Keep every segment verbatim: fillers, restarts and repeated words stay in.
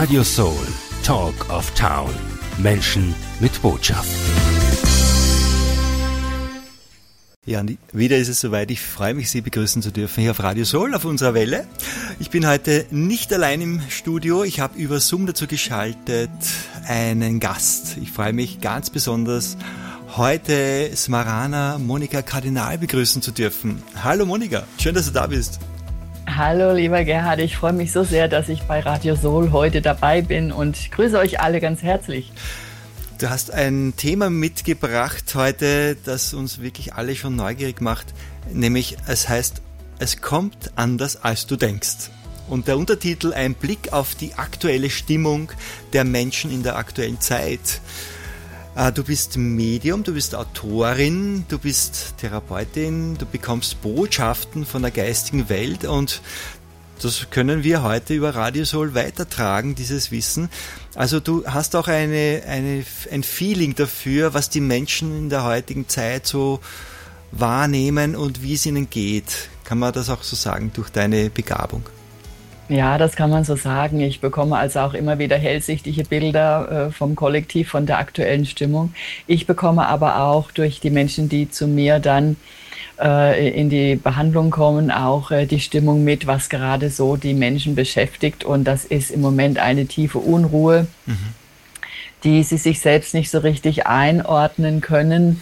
Radio Soul, Talk of Town. Menschen mit Botschaft. Ja, und wieder ist es soweit. Ich freue mich, Sie begrüßen zu dürfen hier auf Radio Soul, auf unserer Welle. Ich bin heute nicht allein im Studio. Ich habe über Zoom dazu geschaltet einen Gast. Ich freue mich ganz besonders, heute Smarana Monika Kardinal begrüßen zu dürfen. Hallo Monika, schön, dass du da bist. Hallo lieber Gerhard, ich freue mich so sehr, dass ich bei Radio Soul heute dabei bin und grüße euch alle ganz herzlich. Du hast ein Thema mitgebracht heute, das uns wirklich alle schon neugierig macht, nämlich es heißt, es kommt anders als du denkst. Und der Untertitel, ein Blick auf die aktuelle Stimmung der Menschen in der aktuellen Zeit. Du bist Medium, du bist Autorin, du bist Therapeutin, du bekommst Botschaften von der geistigen Welt und das können wir heute über Radio Soul weitertragen, dieses Wissen. Also du hast auch eine, eine, ein Feeling dafür, was die Menschen in der heutigen Zeit so wahrnehmen und wie es ihnen geht. Kann man das auch so sagen, durch deine Begabung? Ja, das kann man so sagen. Ich bekomme also auch immer wieder hellsichtige Bilder äh, vom Kollektiv, von der aktuellen Stimmung. Ich bekomme aber auch durch die Menschen, die zu mir dann äh, in die Behandlung kommen, auch äh, die Stimmung mit, was gerade so die Menschen beschäftigt. Und das ist im Moment eine tiefe Unruhe, mhm. die sie sich selbst nicht so richtig einordnen können.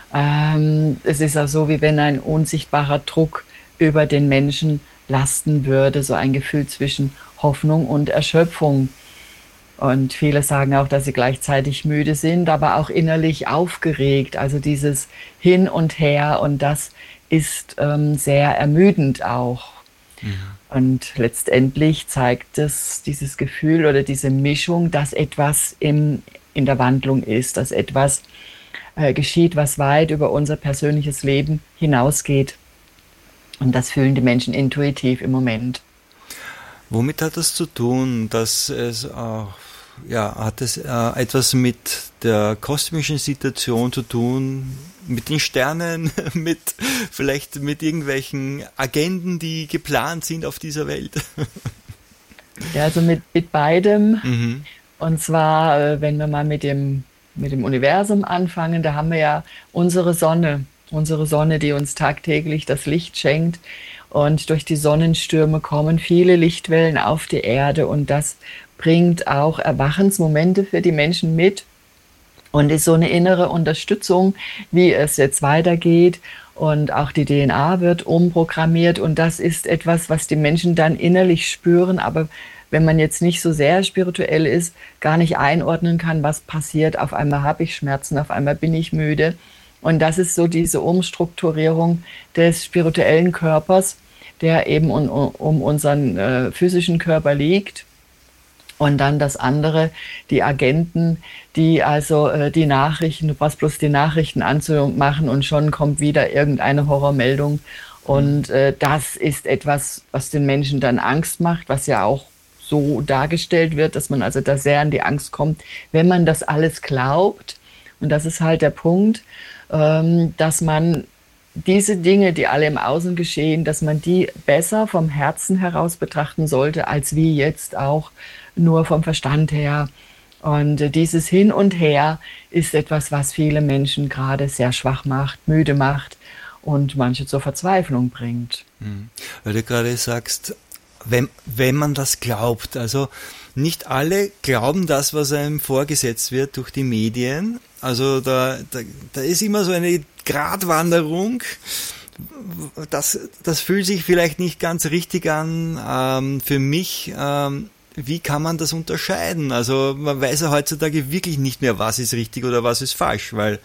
Ähm, es ist auch so, wie wenn ein unsichtbarer Druck über den Menschen lasten würde, so ein Gefühl zwischen Hoffnung und Erschöpfung. Und viele sagen auch, dass sie gleichzeitig müde sind, aber auch innerlich aufgeregt. Also dieses Hin und Her, und das ist ähm, sehr ermüdend auch. Mhm. Und letztendlich zeigt es dieses Gefühl oder diese Mischung, dass etwas im, in der Wandlung ist, dass etwas äh, geschieht, was weit über unser persönliches Leben hinausgeht. Und das fühlen die Menschen intuitiv im Moment. Womit hat das zu tun, dass es auch, ja, hat es äh, etwas mit der kosmischen Situation zu tun, mit den Sternen, mit vielleicht mit irgendwelchen Agenden, die geplant sind auf dieser Welt? Ja, also mit, mit beidem. Mhm. Und zwar, wenn wir mal mit dem, mit dem Universum anfangen, da haben wir ja unsere Sonne. Unsere Sonne, die uns tagtäglich das Licht schenkt, und durch die Sonnenstürme kommen viele Lichtwellen auf die Erde, und das bringt auch Erwachensmomente für die Menschen mit und ist so eine innere Unterstützung, wie es jetzt weitergeht, und auch die D N A wird umprogrammiert, und das ist etwas, was die Menschen dann innerlich spüren, aber wenn man jetzt nicht so sehr spirituell ist, gar nicht einordnen kann, was passiert. Auf einmal habe ich Schmerzen, auf einmal bin ich müde. Und das ist so diese Umstrukturierung des spirituellen Körpers, der eben um, um unseren äh, physischen Körper liegt. Und dann das andere, die Agenten, die also äh, die Nachrichten, du brauchst bloß die Nachrichten anzumachen und schon kommt wieder irgendeine Horrormeldung. Und äh, das ist etwas, was den Menschen dann Angst macht, was ja auch so dargestellt wird, dass man also da sehr an die Angst kommt, wenn man das alles glaubt. Und das ist halt der Punkt, dass man diese Dinge, die alle im Außen geschehen, dass man die besser vom Herzen heraus betrachten sollte, als wie jetzt auch nur vom Verstand her. Und dieses Hin und Her ist etwas, was viele Menschen gerade sehr schwach macht, müde macht und manche zur Verzweiflung bringt. Mhm. Weil du gerade sagst, wenn, wenn man das glaubt, also nicht alle glauben das, was einem vorgesetzt wird durch die Medien. Also da, da, da ist immer so eine Gratwanderung. Das, das fühlt sich vielleicht nicht ganz richtig an. Ähm, für mich, ähm, wie kann man das unterscheiden? Also man weiß ja heutzutage wirklich nicht mehr, was ist richtig oder was ist falsch, weil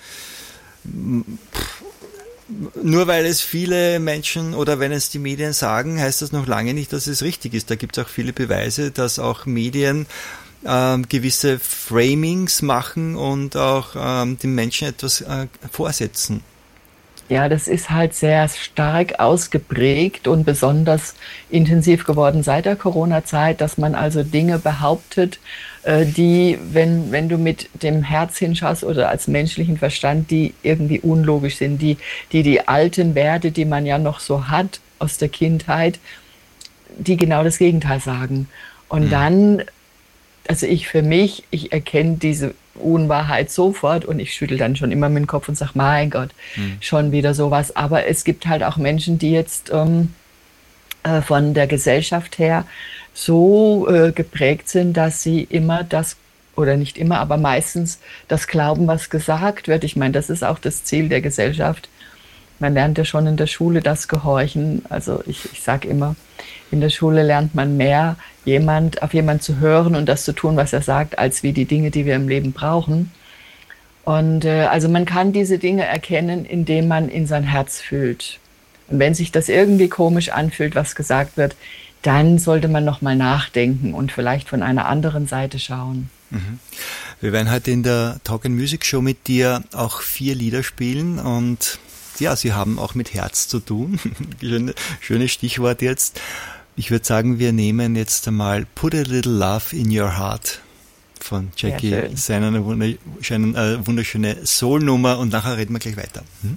pff, nur weil es viele Menschen oder wenn es die Medien sagen, heißt das noch lange nicht, dass es richtig ist. Da gibt es auch viele Beweise, dass auch Medien ähm, gewisse Framings machen und auch ähm, den Menschen etwas äh, vorsetzen. Ja, das ist halt sehr stark ausgeprägt und besonders intensiv geworden seit der Corona-Zeit, dass man also Dinge behauptet, die, wenn, wenn du mit dem Herz hinschaust oder als menschlichen Verstand, die irgendwie unlogisch sind, die, die die alten Werte, die man ja noch so hat aus der Kindheit, die genau das Gegenteil sagen. Und mhm. dann also ich für mich, ich erkenne diese Unwahrheit sofort und ich schüttel dann schon immer mit dem Kopf und sage, mein Gott, mhm. schon wieder sowas. Aber es gibt halt auch Menschen, die jetzt ähm, äh, von der Gesellschaft her so äh, geprägt sind, dass sie immer das, oder nicht immer, aber meistens das glauben, was gesagt wird. Ich meine, das ist auch das Ziel der Gesellschaft. Man lernt ja schon in der Schule das Gehorchen. Also ich, ich sage immer, in der Schule lernt man mehr, jemand, auf jemanden zu hören und das zu tun, was er sagt, als wie die Dinge, die wir im Leben brauchen. Und äh, also man kann diese Dinge erkennen, indem man in sein Herz fühlt. Und wenn sich das irgendwie komisch anfühlt, was gesagt wird, dann sollte man nochmal nachdenken und vielleicht von einer anderen Seite schauen. Mhm. Wir werden heute in der Talk and Music Show mit dir auch vier Lieder spielen und ja, sie haben auch mit Herz zu tun. Schönes Stichwort jetzt. Ich würde sagen, wir nehmen jetzt einmal Put a Little Love in Your Heart von Jackie. Das ist eine wunderschöne, äh, wunderschöne Soul-Nummer und nachher reden wir gleich weiter. Hm?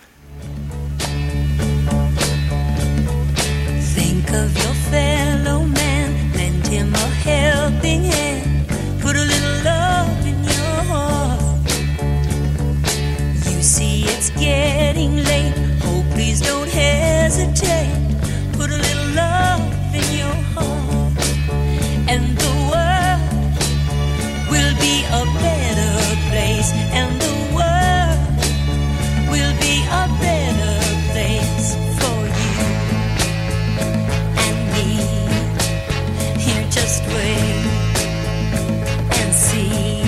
Think of your fellow man, lend him a helping hand, put a little love in your heart. You see it's getting late, oh please don't hesitate, put a little love in your heart, and the world will be a better place, and the world will be a better place for you and me. Here, just wait and see.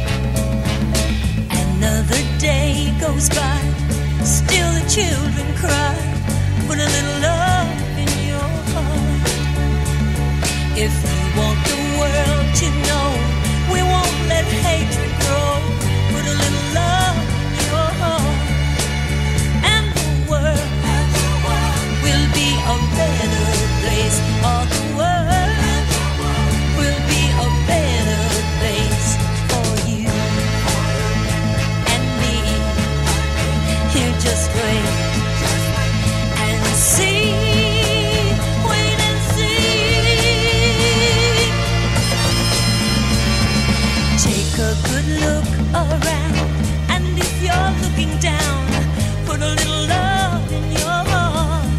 Another day goes by, still the children cry, put a little love in your heart. If you want the world to know, we won't let hatred grow, put a little love in your heart, and the world will be a better place, all the world will be a better place for you and me. Here, just wait and see, wait and see. Take a good look around, and if you're looking down, put a little love in your heart.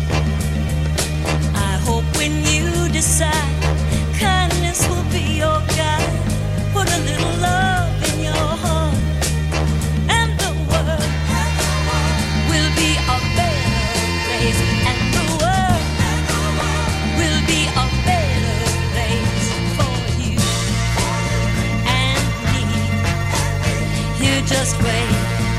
I hope when you decide, kindness will be your guide, put a little love in your heart, and the world will be a better place, and the world will be a better place for you and me. Here, just wait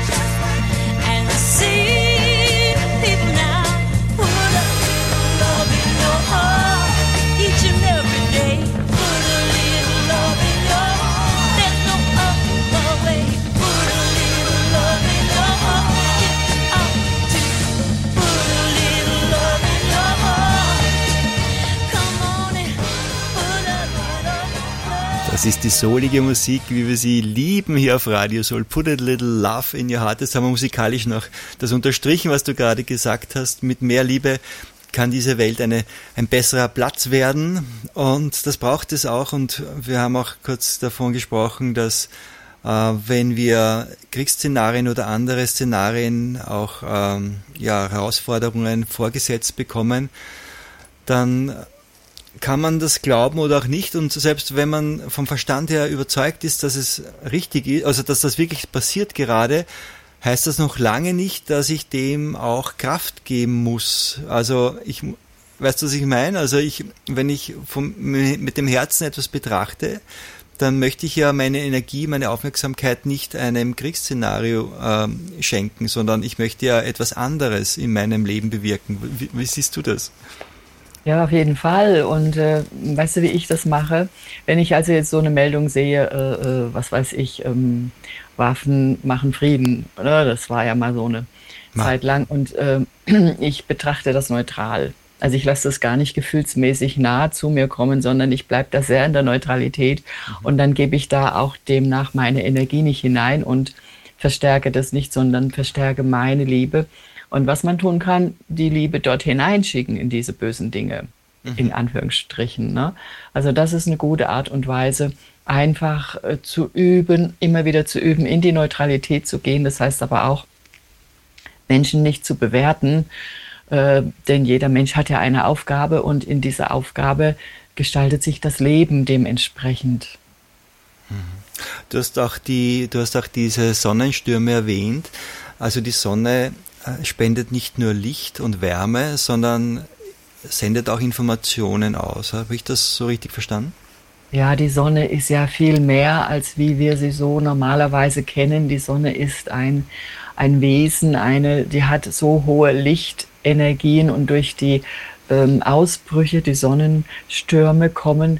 and see. People now, put a little love in your heart, each and every day. Put a little love in your heart, there's no other way. Put a little love in your heart, get out to put a little love in your heart. Come on and put a little love. Das ist die soulige Musik, wie wir sie lieben hier auf Radio Soul. Put a little love in your heart. Jetzt haben wir musikalisch noch das unterstrichen, was du gerade gesagt hast. Mit mehr Liebe kann diese Welt eine, ein besserer Platz werden. Und das braucht es auch. Und wir haben auch kurz davon gesprochen, dass äh, wenn wir Kriegsszenarien oder andere Szenarien, auch ähm, ja, Herausforderungen vorgesetzt bekommen, dann kann man das glauben oder auch nicht, und selbst wenn man vom Verstand her überzeugt ist, dass es richtig ist, also dass das wirklich passiert gerade, heißt das noch lange nicht, dass ich dem auch Kraft geben muss. Also ich, weißt du, was ich meine? Also ich, wenn ich vom, mit dem Herzen etwas betrachte, dann möchte ich ja meine Energie, meine Aufmerksamkeit nicht einem Kriegsszenario ähm, schenken, sondern ich möchte ja etwas anderes in meinem Leben bewirken. Wie, wie siehst du das? Ja, auf jeden Fall. Und äh, weißt du, wie ich das mache? Wenn ich also jetzt so eine Meldung sehe, äh, äh, was weiß ich, ähm, Waffen machen Frieden, oder? Das war ja mal so eine Ma. Zeit lang. Und äh, ich betrachte das neutral. Also ich lasse das gar nicht gefühlsmäßig nah zu mir kommen, sondern ich bleibe da sehr in der Neutralität. Mhm. Und dann gebe ich da auch demnach meine Energie nicht hinein und verstärke das nicht, sondern verstärke meine Liebe. Und was man tun kann, die Liebe dort hineinschicken in diese bösen Dinge. in Anführungsstrichen. Ne? Also das ist eine gute Art und Weise, einfach äh, zu üben, immer wieder zu üben, in die Neutralität zu gehen. Das heißt aber auch, Menschen nicht zu bewerten, äh, denn jeder Mensch hat ja eine Aufgabe und in dieser Aufgabe gestaltet sich das Leben dementsprechend. Du hast auch die, du hast auch diese Sonnenstürme erwähnt. Also die Sonne äh, spendet nicht nur Licht und Wärme, sondern sendet auch Informationen aus. Habe ich das so richtig verstanden? Ja, die Sonne ist ja viel mehr, als wie wir sie so normalerweise kennen. Die Sonne ist ein, ein Wesen, eine, die hat so hohe Lichtenergien und durch die ähm, Ausbrüche, die Sonnenstürme kommen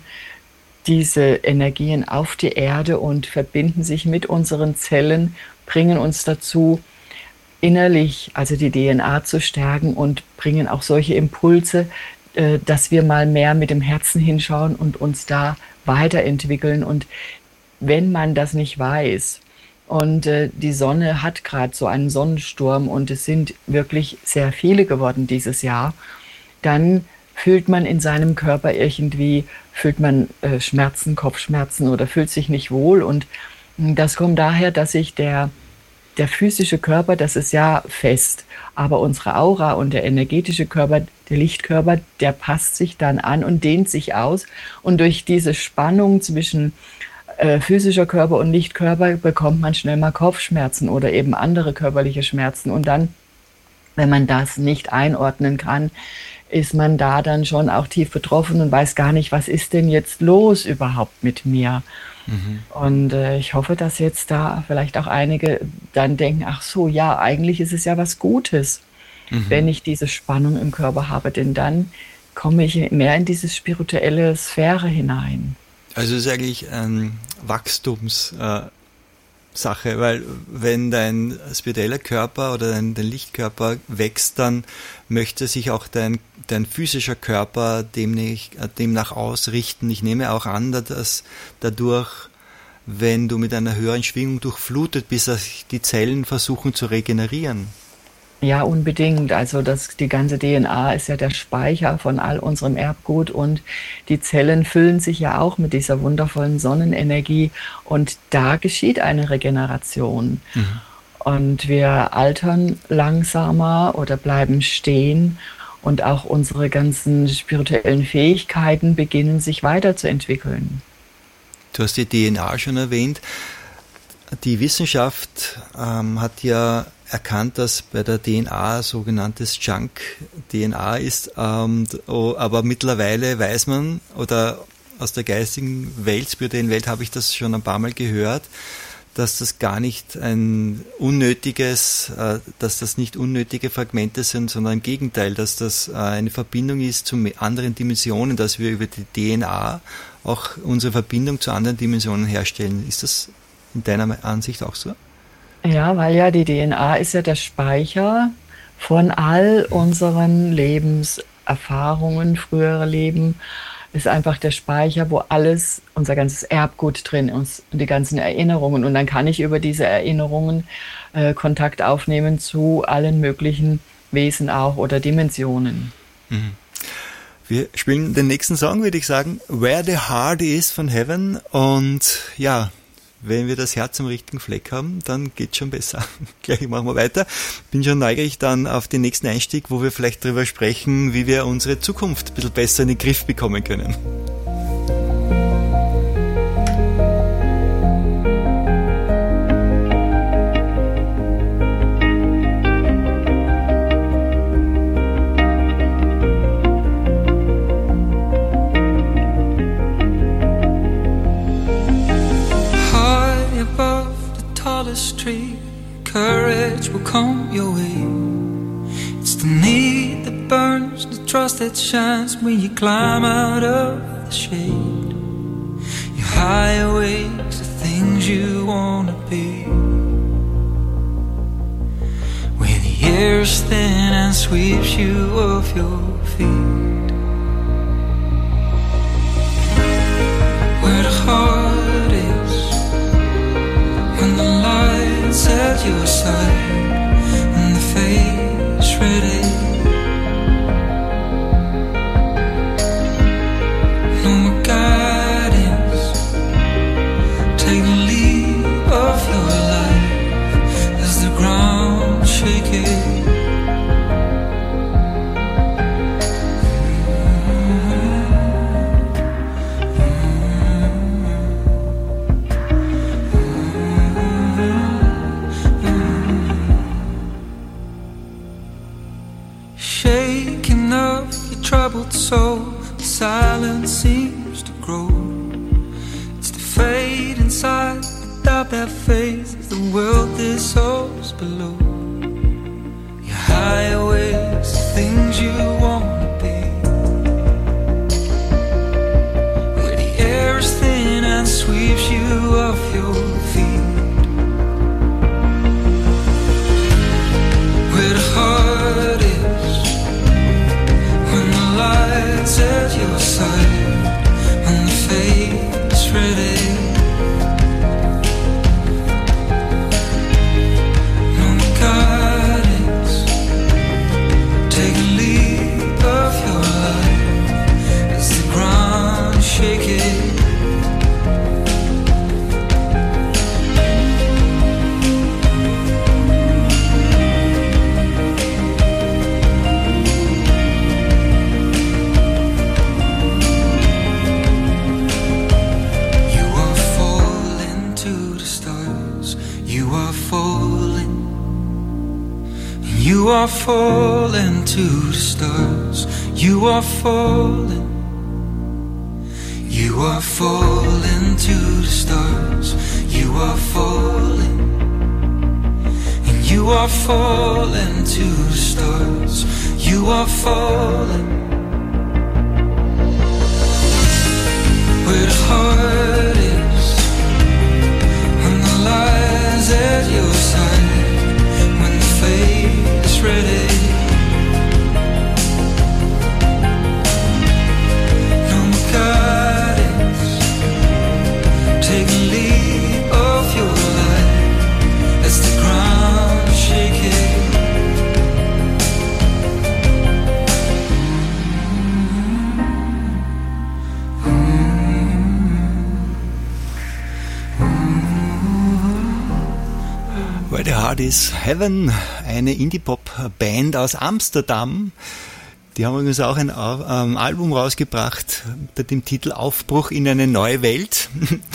diese Energien auf die Erde und verbinden sich mit unseren Zellen, bringen uns dazu, innerlich, also die D N A zu stärken und bringen auch solche Impulse, äh, dass wir mal mehr mit dem Herzen hinschauen und uns da weiterentwickeln. Und wenn man das nicht weiß und äh, die Sonne hat gerade so einen Sonnensturm und es sind wirklich sehr viele geworden dieses Jahr, dann fühlt man in seinem Körper irgendwie, fühlt man äh, Schmerzen, Kopfschmerzen oder fühlt sich nicht wohl. Und das kommt daher, dass sich der, der physische Körper, das ist ja fest, aber unsere Aura und der energetische Körper, der Lichtkörper, der passt sich dann an und dehnt sich aus. Und durch diese Spannung zwischen äh, physischer Körper und Lichtkörper bekommt man schnell mal Kopfschmerzen oder eben andere körperliche Schmerzen. Und dann, wenn man das nicht einordnen kann, ist man da dann schon auch tief betroffen und weiß gar nicht, was ist denn jetzt los überhaupt mit mir. Mhm. Und äh, ich hoffe, dass jetzt da vielleicht auch einige dann denken, ach so, ja, eigentlich ist es ja was Gutes, mhm. wenn ich diese Spannung im Körper habe, denn dann komme ich mehr in diese spirituelle Sphäre hinein. Also es ist eigentlich ein Wachstums äh Sache, weil wenn dein spiritueller Körper oder dein, dein Lichtkörper wächst, dann möchte sich auch dein, dein physischer Körper demnach, demnach ausrichten. Ich nehme auch an, dass dadurch, wenn du mit einer höheren Schwingung durchflutet bist, dass die Zellen versuchen zu regenerieren. Ja, unbedingt. Also das, die ganze D N A ist ja der Speicher von all unserem Erbgut und die Zellen füllen sich ja auch mit dieser wundervollen Sonnenenergie und da geschieht eine Regeneration. Mhm. Und wir altern langsamer oder bleiben stehen und auch unsere ganzen spirituellen Fähigkeiten beginnen sich weiterzuentwickeln. Du hast die D N A schon erwähnt. Die Wissenschaft ähm, hat ja erkannt, dass bei der D N A sogenanntes Junk-D N A ist, ähm, aber mittlerweile weiß man, oder aus der geistigen Welt, spirituellen Welt habe ich das schon ein paar Mal gehört, dass das gar nicht ein unnötiges, äh, dass das nicht unnötige Fragmente sind, sondern im Gegenteil, dass das äh, eine Verbindung ist zu anderen Dimensionen, dass wir über die D N A auch unsere Verbindung zu anderen Dimensionen herstellen. Ist das in deiner Ansicht auch so? Ja, weil ja die D N A ist ja der Speicher von all unseren Lebenserfahrungen, frühere Leben, ist einfach der Speicher, wo alles, unser ganzes Erbgut drin ist und die ganzen Erinnerungen. Und dann kann ich über diese Erinnerungen äh, Kontakt aufnehmen zu allen möglichen Wesen auch oder Dimensionen. Mhm. Wir spielen den nächsten Song, würde ich sagen, Where the Heart Is von Heaven. Und ja, wenn wir das Herz am richtigen Fleck haben, dann geht's schon besser. Gleich machen wir weiter. Bin schon neugierig dann auf den nächsten Einstieg, wo wir vielleicht darüber sprechen, wie wir unsere Zukunft ein bisschen besser in den Griff bekommen können. Tree, courage will come your way. It's the need that burns, the trust that shines when you climb out of the shade. Your higher ways, the things you wanna be. When the air's thin and sweeps you off your feet. Where the heart is, when the light's at your side and the face ready. soul, silence seems to grow. It's the fate inside, without that faith, the world dissolves below. Your highways, the things you wanna be, where the air is thin and sweeps you off your feet, where the heart is, when the light's at your side, when the fate's ready. No guidance, take a leap of your life as the ground shaking. You are falling to the stars. You are falling. You are falling to the stars. You are falling. And you are falling to the stars. You are falling. Where the heart is, when the lies at your side, when the fate is ready. No more guidance, take a leap of your life as the ground is shaking. Where the Heart is Heaven, eine Indie-Pop-Band aus Amsterdam. Die haben übrigens auch ein ähm, Album rausgebracht mit dem Titel Aufbruch in eine neue Welt.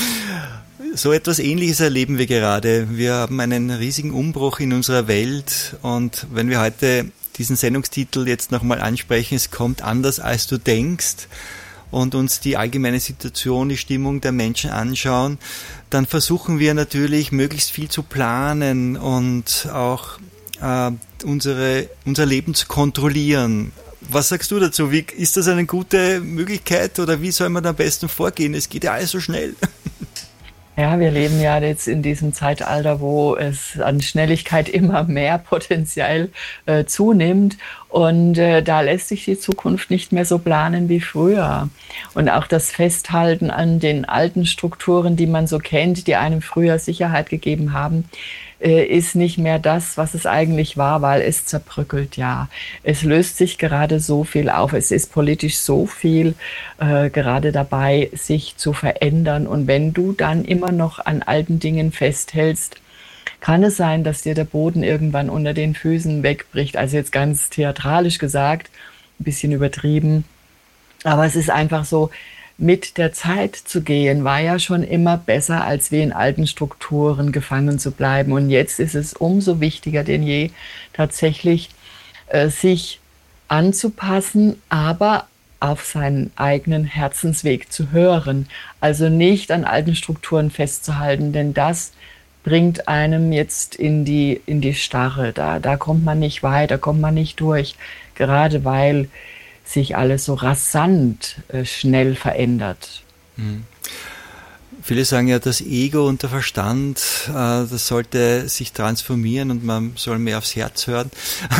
So etwas Ähnliches erleben wir gerade. Wir haben einen riesigen Umbruch in unserer Welt und wenn wir heute diesen Sendungstitel jetzt nochmal ansprechen, es kommt anders als du denkst, und uns die allgemeine Situation, die Stimmung der Menschen anschauen, dann versuchen wir natürlich möglichst viel zu planen und auch äh, unsere, unser Leben zu kontrollieren. Was sagst du dazu? Wie, ist das eine gute Möglichkeit oder wie soll man am besten vorgehen? Es geht ja alles so schnell. Ja, wir leben ja jetzt in diesem Zeitalter, wo es an Schnelligkeit immer mehr potenziell äh, zunimmt. Und äh, da lässt sich die Zukunft nicht mehr so planen wie früher. Und auch das Festhalten an den alten Strukturen, die man so kennt, die einem früher Sicherheit gegeben haben, äh, ist nicht mehr das, was es eigentlich war, weil es zerbröckelt, ja. Es löst sich gerade so viel auf. Es ist politisch so viel äh, gerade dabei, sich zu verändern. Und wenn du dann immer noch an alten Dingen festhältst, kann es sein, dass dir der Boden irgendwann unter den Füßen wegbricht. Also jetzt ganz theatralisch gesagt, ein bisschen übertrieben. Aber es ist einfach so, mit der Zeit zu gehen, war ja schon immer besser, als wie in alten Strukturen gefangen zu bleiben. Und jetzt ist es umso wichtiger denn je, tatsächlich äh, sich anzupassen, aber auf seinen eigenen Herzensweg zu hören. Also nicht an alten Strukturen festzuhalten, denn das bringt einem jetzt in die, in die Starre. Da, da kommt man nicht weiter, kommt man nicht durch. Gerade weil sich alles so rasant äh, schnell verändert. Mhm. Viele sagen ja, das Ego und der Verstand, äh, das sollte sich transformieren und man soll mehr aufs Herz hören.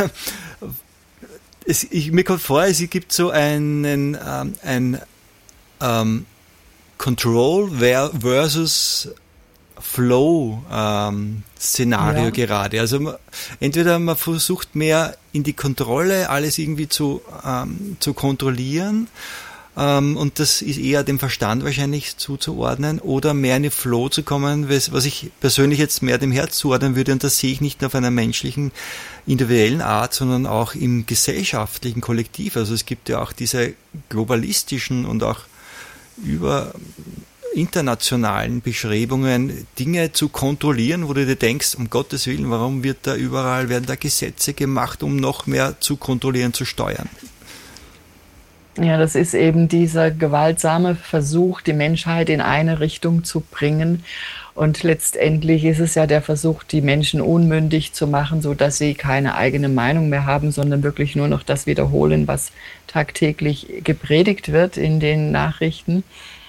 es, ich, mir kommt vor, es gibt so einen ähm, ein ähm, Control versus Flow-Szenario ähm, ja. gerade. Also man, entweder man versucht mehr in die Kontrolle alles irgendwie zu, ähm, zu kontrollieren ähm, und das ist eher dem Verstand wahrscheinlich zuzuordnen, oder mehr in den Flow zu kommen, was, was ich persönlich jetzt mehr dem Herz zuordnen würde, und das sehe ich nicht nur auf einer menschlichen, individuellen Art, sondern auch im gesellschaftlichen Kollektiv. Also es gibt ja auch diese globalistischen und auch über internationalen Beschreibungen, Dinge zu kontrollieren, wo du dir denkst, um Gottes Willen, warum wird da überall, werden da Gesetze gemacht, um noch mehr zu kontrollieren, zu steuern? Ja, das ist eben dieser gewaltsame Versuch, die Menschheit in eine Richtung zu bringen. Und letztendlich ist es ja der Versuch, die Menschen unmündig zu machen, sodass sie keine eigene Meinung mehr haben, sondern wirklich nur noch das wiederholen, was tagtäglich gepredigt wird in den Nachrichten.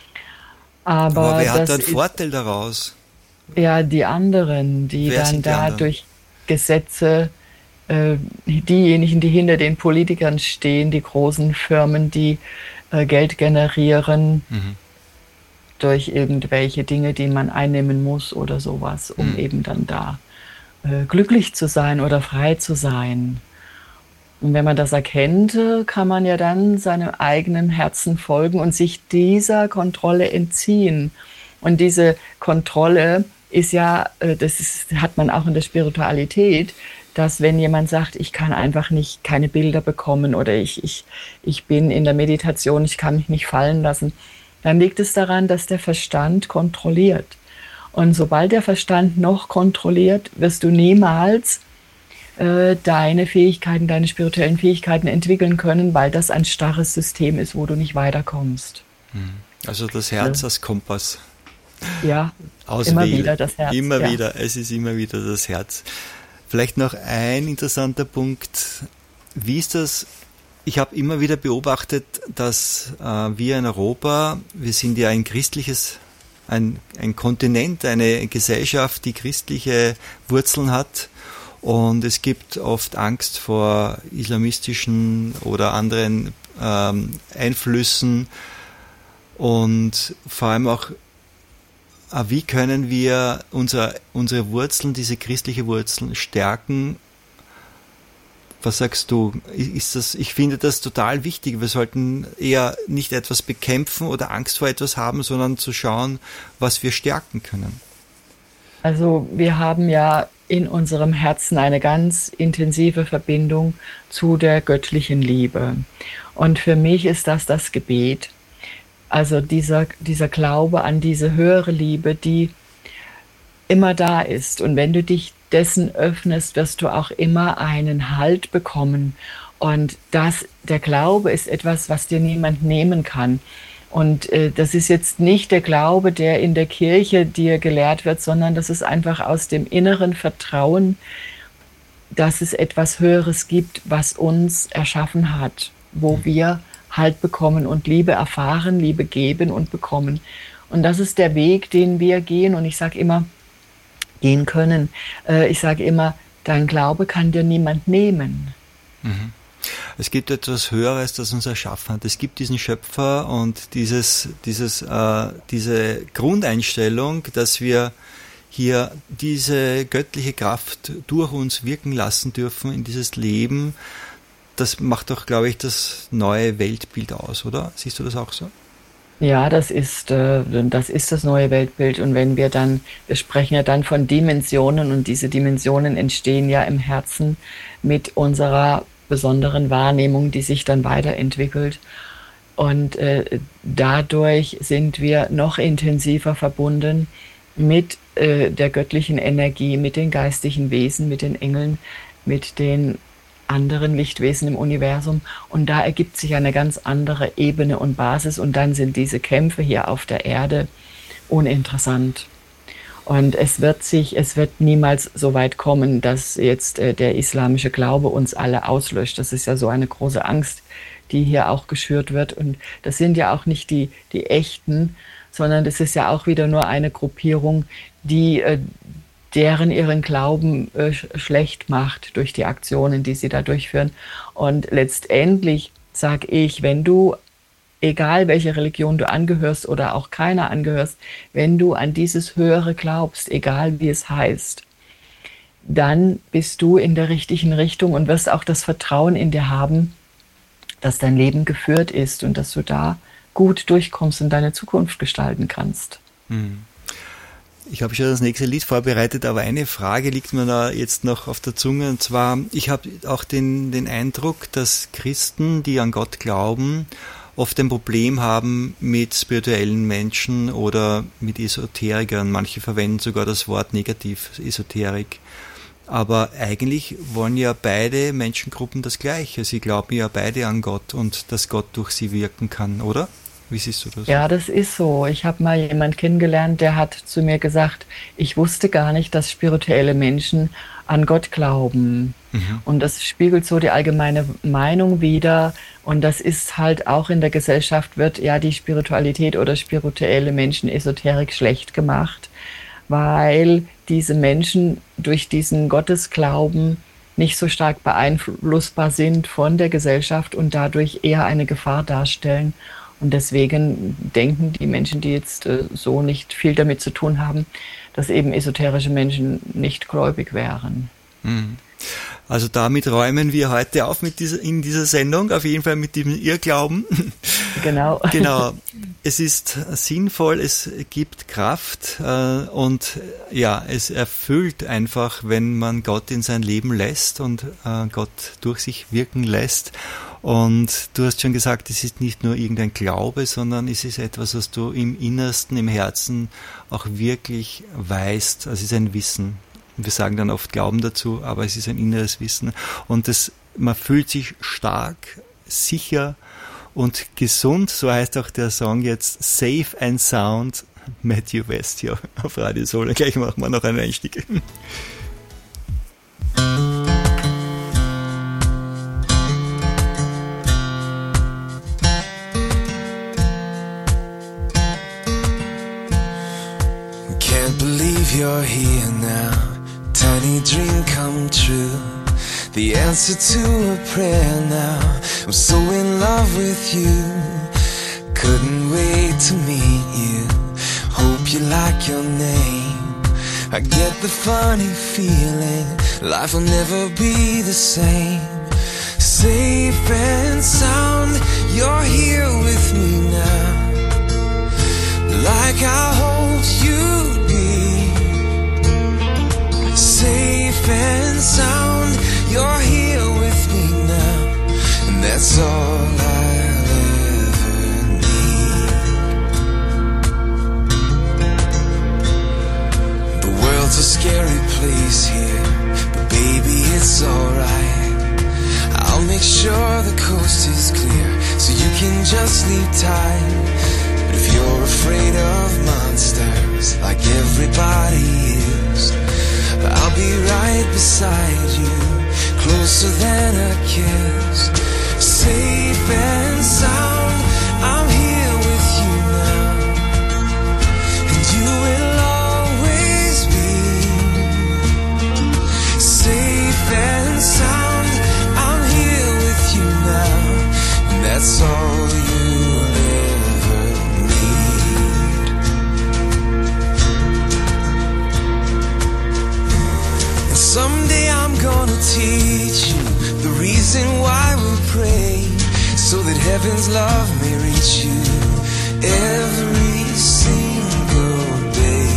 Aber, Aber wer hat das einen ist, Vorteil daraus? ja, die anderen, die Wer dann sind die da anderen? durch Gesetze, äh, diejenigen, die hinter den Politikern stehen, die großen Firmen, die äh, Geld generieren Mhm. durch irgendwelche Dinge, die man einnehmen muss oder sowas, um Mhm. eben dann da äh, glücklich zu sein oder frei zu sein. Und wenn man das erkennt, äh, kann man ja dann seinem eigenen Herzen folgen und sich dieser Kontrolle entziehen. Und diese Kontrolle ist ja, äh, das ist, hat man auch in der Spiritualität, dass wenn jemand sagt, ich kann einfach nicht keine Bilder bekommen oder ich, ich, ich bin in der Meditation, ich kann mich nicht fallen lassen, dann liegt es daran, dass der Verstand kontrolliert. Und sobald der Verstand noch kontrolliert, wirst du niemals äh, deine Fähigkeiten, deine spirituellen Fähigkeiten entwickeln können, weil das ein starres System ist, wo du nicht weiterkommst. Also das Herz Ja. als Kompass. Ja, Auswählen. immer wieder das Herz. Immer ja. wieder, es ist immer wieder das Herz. Vielleicht noch ein interessanter Punkt. Wie ist das? Ich habe immer wieder beobachtet, dass äh, wir in Europa, wir sind ja ein christliches, ein, ein Kontinent, eine Gesellschaft, die christliche Wurzeln hat. Und es gibt oft Angst vor islamistischen oder anderen ähm, Einflüssen. Und vor allem auch, äh, wie können wir unsere, unsere Wurzeln, diese christliche Wurzeln stärken? Was sagst du? Ist das, ich finde das total wichtig. Wir sollten eher nicht etwas bekämpfen oder Angst vor etwas haben, sondern zu schauen, was wir stärken können. Also wir haben ja in unserem Herzen eine ganz intensive Verbindung zu der göttlichen Liebe. Und für mich ist das das Gebet. Also dieser, dieser Glaube an diese höhere Liebe, die immer da ist. Und wenn du dich dessen öffnest, wirst du auch immer einen Halt bekommen. Und das, der Glaube ist etwas, was dir niemand nehmen kann. Und äh, das ist jetzt nicht der Glaube, der in der Kirche dir gelehrt wird, sondern das ist einfach aus dem inneren Vertrauen, dass es etwas Höheres gibt, was uns erschaffen hat, wo wir Halt bekommen und Liebe erfahren, Liebe geben und bekommen. Und das ist der Weg, den wir gehen. Und ich sage immer, gehen können. Äh, ich sage immer, dein Glaube kann dir niemand nehmen. Mhm. Es gibt etwas Höheres, das uns erschaffen hat. Es gibt diesen Schöpfer und dieses, dieses, äh, diese Grundeinstellung, dass wir hier diese göttliche Kraft durch uns wirken lassen dürfen in dieses Leben. Das macht doch, glaube ich, das neue Weltbild aus, oder? Siehst du das auch so? Ja, das ist, äh, das ist das neue Weltbild. Und wenn wir dann, wir sprechen ja dann von Dimensionen und diese Dimensionen entstehen ja im Herzen mit unserer besonderen Wahrnehmung, die sich dann weiterentwickelt. Und äh, dadurch sind wir noch intensiver verbunden mit äh, der göttlichen Energie, mit den geistigen Wesen, mit den Engeln, mit den anderen Lichtwesen im Universum. Und da ergibt sich eine ganz andere Ebene und Basis. Und dann sind diese Kämpfe hier auf der Erde uninteressant. Und es wird sich, es wird niemals so weit kommen, dass jetzt äh, der islamische Glaube uns alle auslöscht. Das ist ja so eine große Angst, die hier auch geschürt wird. Und das sind ja auch nicht die, die echten, sondern das ist ja auch wieder nur eine Gruppierung, die äh, deren ihren Glauben äh, schlecht macht durch die Aktionen, die sie da durchführen. Und letztendlich sage ich, wenn du, egal welche Religion du angehörst oder auch keiner angehörst, wenn du an dieses Höhere glaubst, egal wie es heißt, dann bist du in der richtigen Richtung und wirst auch das Vertrauen in dir haben, dass dein Leben geführt ist und dass du da gut durchkommst und deine Zukunft gestalten kannst. Hm. Ich habe schon das nächste Lied vorbereitet, aber eine Frage liegt mir da jetzt noch auf der Zunge, und zwar, ich habe auch den, den Eindruck, dass Christen, die an Gott glauben, oft ein Problem haben mit spirituellen Menschen oder mit Esoterikern. Manche verwenden sogar das Wort negativ, Esoterik. Aber eigentlich wollen ja beide Menschengruppen das Gleiche. Sie glauben ja beide an Gott und dass Gott durch sie wirken kann, oder? Wie siehst du das? Ja, das ist so. Ich habe mal jemanden kennengelernt, der hat zu mir gesagt, ich wusste gar nicht, dass spirituelle Menschen an Gott glauben. Mhm. Und das spiegelt so die allgemeine Meinung wider. Und das ist halt auch in der Gesellschaft, wird ja die Spiritualität oder spirituelle Menschen Esoterik schlecht gemacht, weil diese Menschen durch diesen Gottesglauben nicht so stark beeinflussbar sind von der Gesellschaft und dadurch eher eine Gefahr darstellen. Und deswegen denken die Menschen, die jetzt äh, so nicht viel damit zu tun haben, dass eben esoterische Menschen nicht gläubig wären. Also damit räumen wir heute auf mit dieser, in dieser Sendung, auf jeden Fall mit dem Irrglauben. Genau. Genau. Es ist sinnvoll, es gibt Kraft äh, und ja, es erfüllt einfach, wenn man Gott in sein Leben lässt und äh, Gott durch sich wirken lässt. Und du hast schon gesagt, es ist nicht nur irgendein Glaube, sondern es ist etwas, was du im Innersten, im Herzen auch wirklich weißt. Also es ist ein Wissen. Wir sagen dann oft Glauben dazu, aber es ist ein inneres Wissen. Und das, man fühlt sich stark, sicher und gesund. So heißt auch der Song jetzt Safe and Sound, Matthew West hier auf Radio Soul. Gleich machen wir noch einen Einstieg. You're here now, tiny dream come true. The answer to a prayer now. I'm so in love with you. Couldn't wait to meet you. Hope you like your name. I get the funny feeling life will never be the same. Safe and sound, you're here with me now. Like I hoped you'd be. Safe and sound, you're here with me now, and that's all I'll ever need. The world's a scary place here, but baby it's alright. I'll make sure the coast is clear, so you can just sleep tight. But if you're afraid of monsters, like everybody is, I'll be right beside you, closer than a kiss. Safe and sound, I'm here with you now, and you will always be. Safe and sound, I'm here with you now, and that's all you'll ever need. And someday I'm gonna teach you the reason why we pray, so that heaven's love may reach you every single day.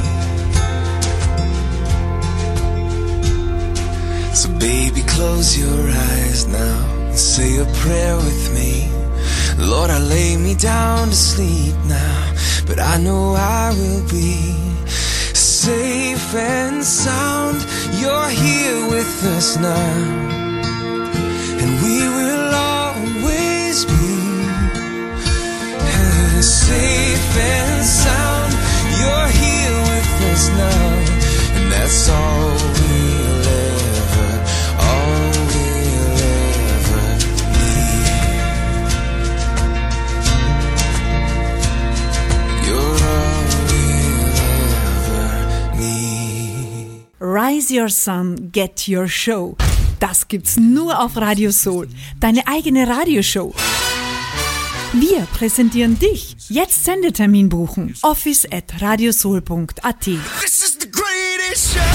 So baby, close your eyes now and say a prayer with me. Lord, I lay me down to sleep now, but I know I will be safe and sound. You're here with us now, and we will always be safe and sound. You're here with us now, and that's all we'll ever, all we'll ever need. You're all we'll ever need. Rise Your Sun, Get Your Show. Das gibt's nur auf Radio Soul, deine eigene Radioshow. Wir präsentieren dich. Jetzt Sendetermin buchen. office at radiosoul punkt at. This is the greatest show.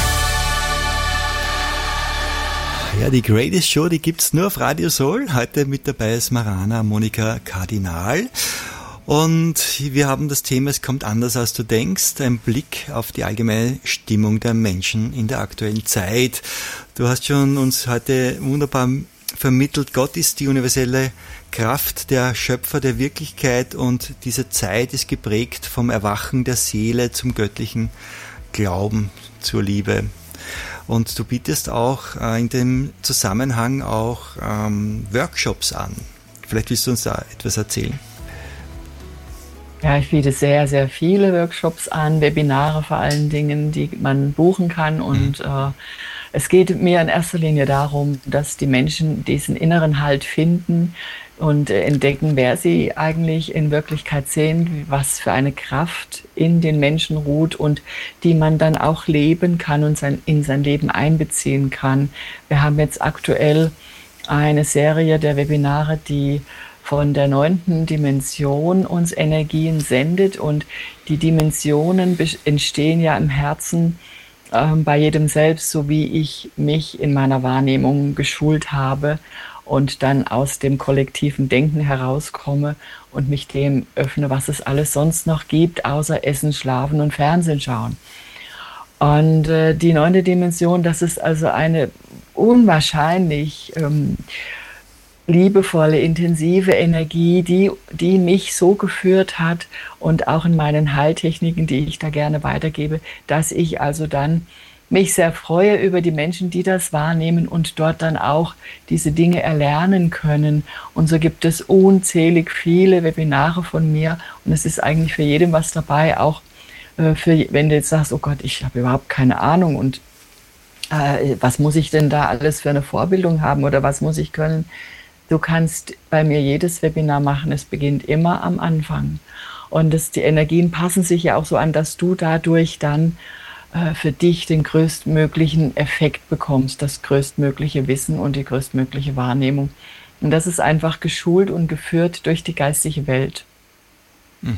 Ja, die Greatest Show, die gibt's nur auf Radio Soul. Heute mit dabei ist Marana Monika Kardinal. Und wir haben das Thema, es kommt anders als du denkst, ein Blick auf die allgemeine Stimmung der Menschen in der aktuellen Zeit. Du hast schon uns heute wunderbar vermittelt, Gott ist die universelle Kraft, der Schöpfer der Wirklichkeit, und diese Zeit ist geprägt vom Erwachen der Seele zum göttlichen Glauben, zur Liebe. Und du bietest auch äh, in dem Zusammenhang auch ähm, Workshops an. Vielleicht willst du uns da etwas erzählen? Ja, ich biete sehr, sehr viele Workshops an, Webinare vor allen Dingen, die man buchen kann. Und äh, es geht mir in erster Linie darum, dass die Menschen diesen inneren Halt finden und äh, entdecken, wer sie eigentlich in Wirklichkeit sind, was für eine Kraft in den Menschen ruht und die man dann auch leben kann und sein, in sein Leben einbeziehen kann. Wir haben jetzt aktuell eine Serie der Webinare, die von der neunten Dimension uns Energien sendet, und die Dimensionen entstehen ja im Herzen äh, bei jedem selbst, so wie ich mich in meiner Wahrnehmung geschult habe und dann aus dem kollektiven Denken herauskomme und mich dem öffne, was es alles sonst noch gibt, außer Essen, Schlafen und Fernsehen schauen. Und äh, die neunte Dimension, das ist also eine unwahrscheinlich ähm, liebevolle, intensive Energie, die, die mich so geführt hat und auch in meinen Heiltechniken, die ich da gerne weitergebe, dass ich also dann mich sehr freue über die Menschen, die das wahrnehmen und dort dann auch diese Dinge erlernen können. Und so gibt es unzählig viele Webinare von mir, und es ist eigentlich für jeden was dabei, auch äh, für, wenn du jetzt sagst, oh Gott, ich habe überhaupt keine Ahnung und äh, was muss ich denn da alles für eine Vorbildung haben oder was muss ich können? Du kannst bei mir jedes Webinar machen, es beginnt immer am Anfang. Und das, die Energien passen sich ja auch so an, dass du dadurch dann äh, für dich den größtmöglichen Effekt bekommst, das größtmögliche Wissen und die größtmögliche Wahrnehmung. Und das ist einfach geschult und geführt durch die geistige Welt. Mhm.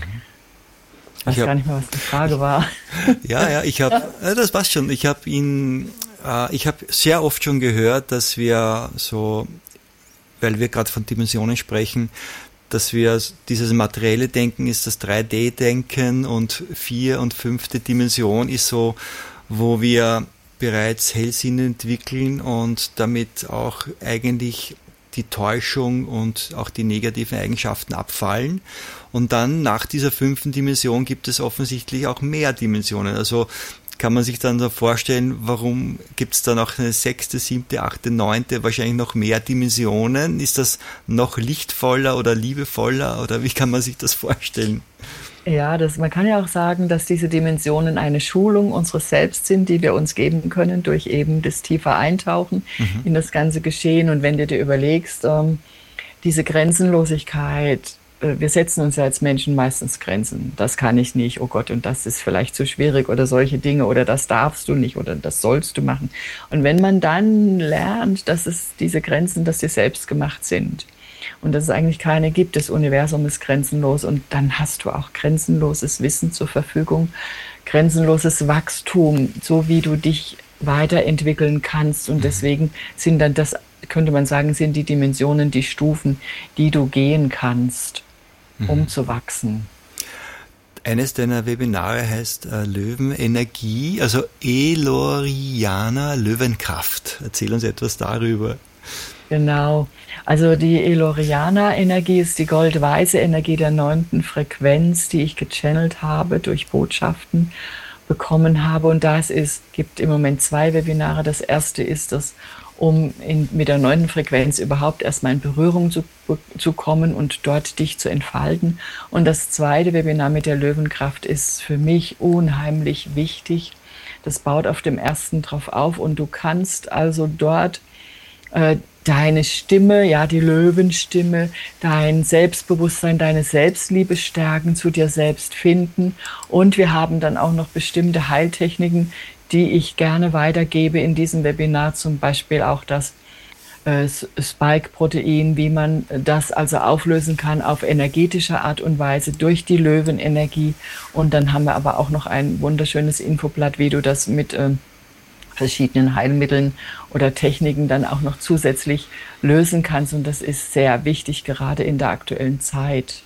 Ich weiß ich hab, gar nicht mehr, was die Frage war. Ja, ja, ich habe, ja, das passt schon. Ich habe ihn, äh, ich habe sehr oft schon gehört, dass wir so, weil wir gerade von Dimensionen sprechen, dass wir dieses materielle Denken ist das drei D Denken und vier und fünfte Dimension ist so, wo wir bereits Hellsinn entwickeln und damit auch eigentlich die Täuschung und auch die negativen Eigenschaften abfallen. Und dann nach dieser fünften Dimension gibt es offensichtlich auch mehr Dimensionen. Also kann man sich dann so vorstellen, warum gibt es dann auch eine sechste, siebte, achte, neunte, wahrscheinlich noch mehr Dimensionen? Ist das noch lichtvoller oder liebevoller oder wie kann man sich das vorstellen? Ja, das, man kann ja auch sagen, dass diese Dimensionen eine Schulung unseres Selbst sind, die wir uns geben können durch eben das tiefe Eintauchen mhm. in das ganze Geschehen. Und wenn du dir überlegst, ähm, diese Grenzenlosigkeit, wir setzen uns ja als Menschen meistens Grenzen. Das kann ich nicht, oh Gott, und das ist vielleicht zu schwierig oder solche Dinge oder das darfst du nicht oder das sollst du machen. Und wenn man dann lernt, dass es diese Grenzen, dass sie selbst gemacht sind und dass es eigentlich keine gibt, das Universum ist grenzenlos, und dann hast du auch grenzenloses Wissen zur Verfügung, grenzenloses Wachstum, so wie du dich weiterentwickeln kannst. Und deswegen sind dann das, könnte man sagen, sind die Dimensionen, die Stufen, die du gehen kannst, um mhm. zu wachsen. Eines deiner Webinare heißt äh, Löwenenergie, also Eloriana Löwenkraft. Erzähl uns etwas darüber. Genau, also die Eloriana-Energie ist die goldweiße Energie der neunten Frequenz, die ich gechannelt habe, durch Botschaften bekommen habe. Und das ist, gibt im Moment zwei Webinare. Das erste ist das, um in, mit der neunten Frequenz überhaupt erstmal in Berührung zu, zu kommen und dort dich zu entfalten. Und das zweite Webinar mit der Löwenkraft ist für mich unheimlich wichtig. Das baut auf dem ersten drauf auf, und du kannst also dort äh, deine Stimme, ja, die Löwenstimme, dein Selbstbewusstsein, deine Selbstliebe stärken, zu dir selbst finden. Und wir haben dann auch noch bestimmte Heiltechniken, die ich gerne weitergebe in diesem Webinar, zum Beispiel auch das äh, Spike-Protein, wie man das also auflösen kann auf energetische Art und Weise durch die Löwenenergie. Und dann haben wir aber auch noch ein wunderschönes Infoblatt, wie du das mit äh, verschiedenen Heilmitteln oder Techniken dann auch noch zusätzlich lösen kannst. Und das ist sehr wichtig, gerade in der aktuellen Zeit.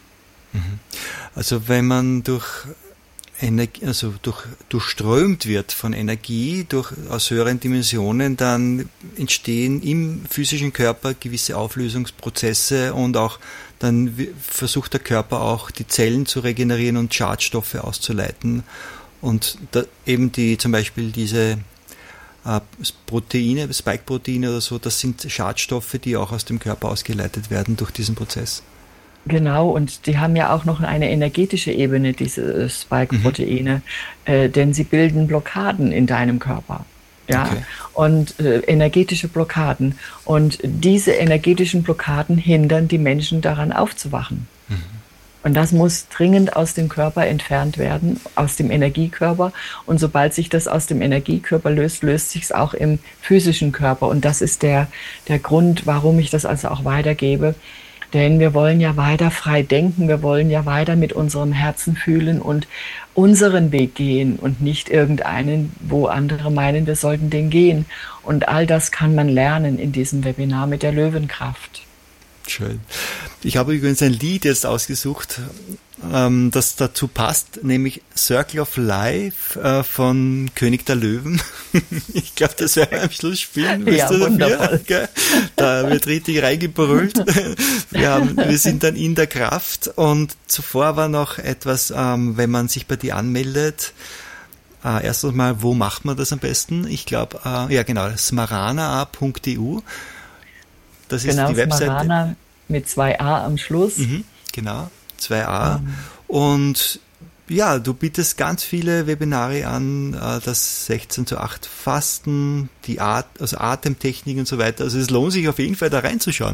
Also wenn man durch Energie, also durch, durchströmt wird von Energie durch, aus höheren Dimensionen, dann entstehen im physischen Körper gewisse Auflösungsprozesse und auch dann versucht der Körper auch die Zellen zu regenerieren und Schadstoffe auszuleiten und da eben die zum Beispiel diese äh, Proteine, Spike-Proteine oder so, das sind Schadstoffe, die auch aus dem Körper ausgeleitet werden durch diesen Prozess. Genau, und die haben ja auch noch eine energetische Ebene, diese Spike-Proteine, mhm. äh, denn sie bilden Blockaden in deinem Körper. Ja, okay. Und äh, energetische Blockaden. Und diese energetischen Blockaden hindern die Menschen daran aufzuwachen. Mhm. Und das muss dringend aus dem Körper entfernt werden, aus dem Energiekörper. Und sobald sich das aus dem Energiekörper löst, löst sich es auch im physischen Körper. Und das ist der, der Grund, warum ich das also auch weitergebe. Denn wir wollen ja weiter frei denken, wir wollen ja weiter mit unserem Herzen fühlen und unseren Weg gehen und nicht irgendeinen, wo andere meinen, wir sollten den gehen. Und all das kann man lernen in diesem Webinar mit der Löwenkraft. Schön. Ich habe übrigens ein Lied jetzt ausgesucht, ähm, das dazu passt, nämlich Circle of Life äh, von König der Löwen. Ich glaube, das werden wir am Schluss spielen. Ja, du wundervoll. Dafür? Da wird richtig reingebrüllt. Wir, haben, wir sind dann in der Kraft. Und zuvor war noch etwas, ähm, wenn man sich bei dir anmeldet, äh, erstens mal, wo macht man das am besten? Ich glaube, äh, ja genau, smarana punkt e u. Das ist genau, die Webseite. Smarana mit zwei A am Schluss. Mhm, genau, zwei A. Mhm. Und ja, du bietest ganz viele Webinare an, das sechzehn zu acht Fasten, die At- also Atemtechnik und so weiter. Also es lohnt sich auf jeden Fall da reinzuschauen.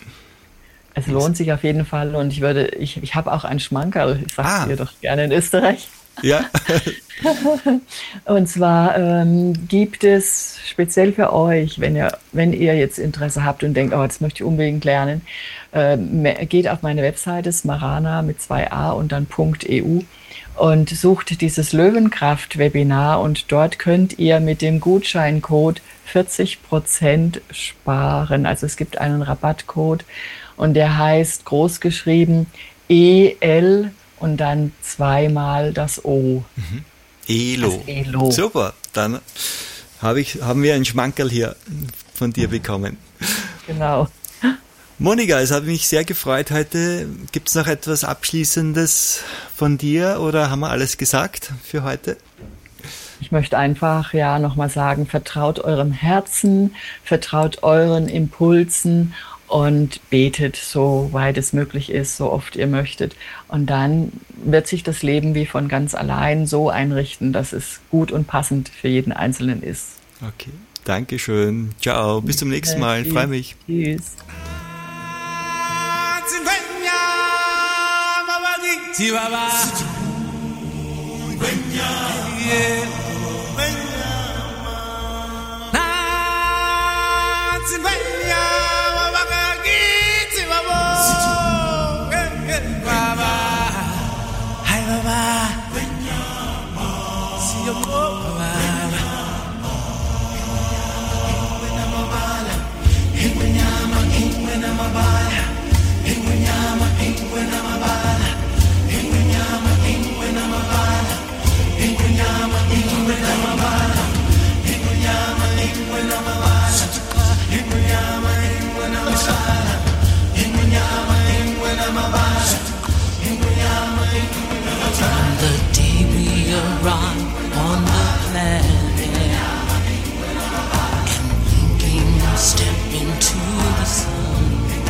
Es lohnt sich auf jeden Fall und ich würde, ich, ich habe auch einen Schmankerl, ich sage ah. dir doch gerne in Österreich. Ja. Und zwar ähm, gibt es speziell für euch, wenn ihr, wenn ihr jetzt Interesse habt und denkt, oh, das möchte ich unbedingt lernen, äh, geht auf meine Webseite smarana mit zwei A und dann .eu und sucht dieses Löwenkraft-Webinar und dort könnt ihr mit dem Gutscheincode vierzig Prozent sparen. Also es gibt einen Rabattcode und der heißt großgeschrieben E L und dann zweimal das O. Mhm. Elo. Das Elo. Super, dann hab ich, haben wir einen Schmankerl hier von dir bekommen. Genau. Monika, es hat mich sehr gefreut heute. Gibt es noch etwas Abschließendes von dir oder haben wir alles gesagt für heute? Ich möchte einfach ja nochmal sagen, vertraut eurem Herzen, vertraut euren Impulsen und betet, so weit es möglich ist, so oft ihr möchtet. Und dann wird sich das Leben wie von ganz allein so einrichten, dass es gut und passend für jeden Einzelnen ist. Okay, danke schön. Ciao, bis zum nächsten Mal. Ich freue mich. Tschüss. From the day we arrived on the planet and blinking step into the sun,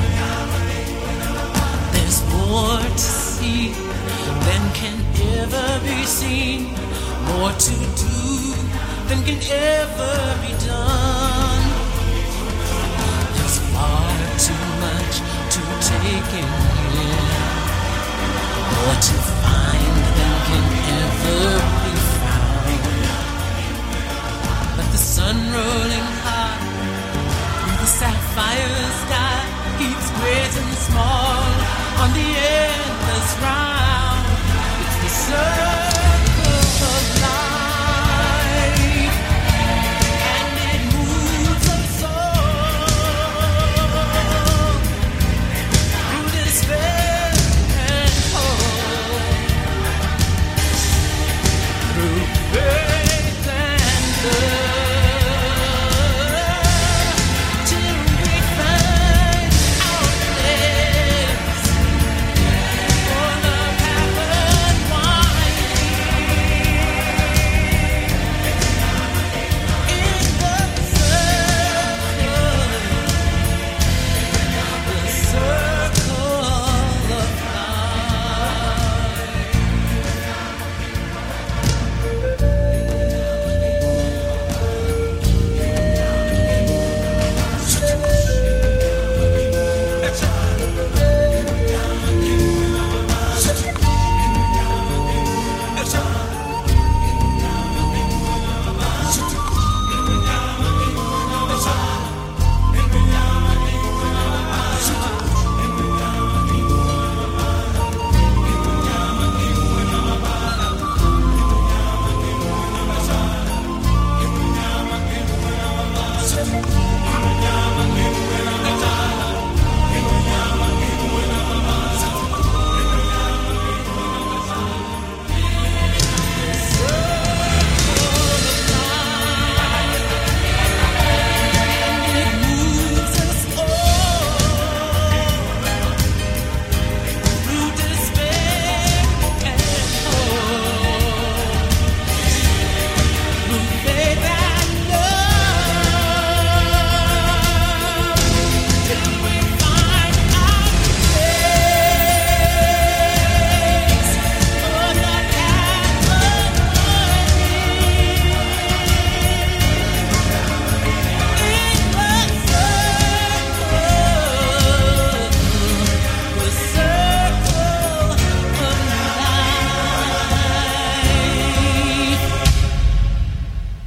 there's more to see than can ever be seen, more to do than can ever be done. There's far too much to take in here, more to find than can ever be found. But the sun rolling high through the sapphire sky keeps great and small on the endless round. It's the circle of life, and it moves us all through despair and hope.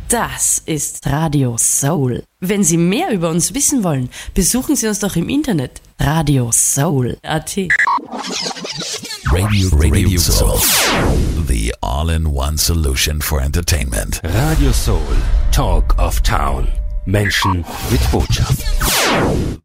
Das ist Radio Soul. Wenn Sie mehr über uns wissen wollen, besuchen Sie uns doch im Internet. Radio Soul Punkt a t. Radio, Radio Soul. The all-in-one solution for entertainment. Radio Soul, Talk of Town. Menschen mit Botschaft.